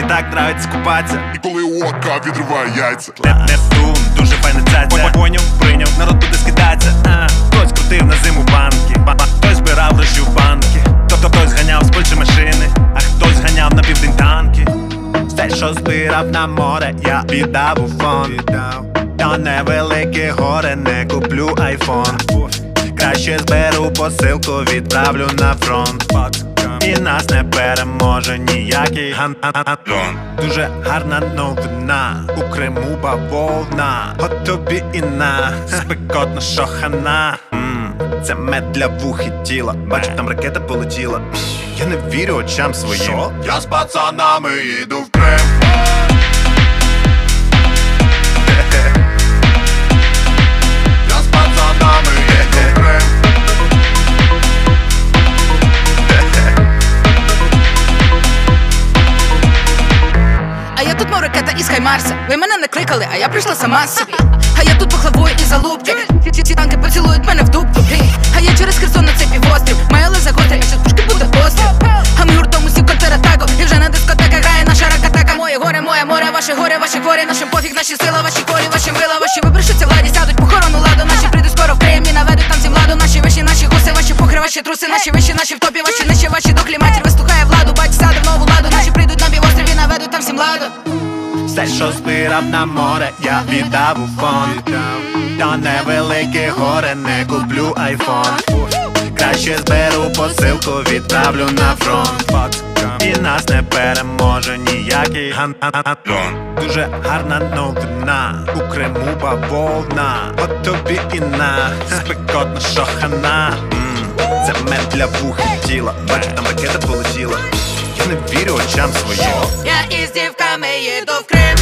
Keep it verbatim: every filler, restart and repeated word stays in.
так нравиться купатися. І коли у ока відриває яйця. Нептун, дуже файна цяця. Поняв, прийняв, народ буде скидатися. А, хтось крутив на зиму банки, хтось збирав гроші в банки. Тобто хтось ганяв з Польщі машини, а хтось ганяв на південь танки. Все, що збирав на море, я віддав у фонд. Та невелике горе, не куплю айфон. Краще зберу посилку, відправлю на фронт. І нас не переможе ніякий ган-ган-ган. Дуже гарна новина, у Криму бавовна. От тобі і на, спекотна шохана. Ммм, це мед для вух і тіла. Бачу, там ракета полетіла. Я не вірю очам своїм. Шо? Я з пацанами їду в Крим. Я з пацанами їду в Крим. А я тут мов ракета із Хаймарса. Ви мене не кликали, а я прийшла сама собі. А я тут пахлавою і залупки. Ці, ці танки поцілують мене в дупку. А я через Херсон на цей півострів. Моя леза гостра, і ще з пушки буде постріл. А ми гуртом усі контратаку. І вже на дискотеках грає наша ракатака. Моє горе, моє море, ваше горе, ваші хворі. Нашим пофіг, наші сила, ваші корі, ваші мила. Ваші вибрешуться владі, сядуть похорону ладу. Наші прийдуть скоро в Крим і наведуть там зі владу. Наші виші, наші гуси, ваші похри, ваші труси. Наші виші, наші в топі, ваші нижче, ваші до кліматір. Вистухає владу, бач, сяде в нову ладу. Наші прийдуть на півострів і наведуть там всім ладу. Все, що збирав на море, я віддав у фонд. Та невелике горе, не куплю айфон. Краще зберу посилку, відправлю на фронт. І нас не переможе ніякий ган-ган-ган. Дуже гарна новина, у Криму бавовна. От тобі і на, спекотна шохана. Ммм, це мед для вух і тіла. Бачу, там ракета полетіла. Я не вірю очам своїм. Я із дівками їду в Крим.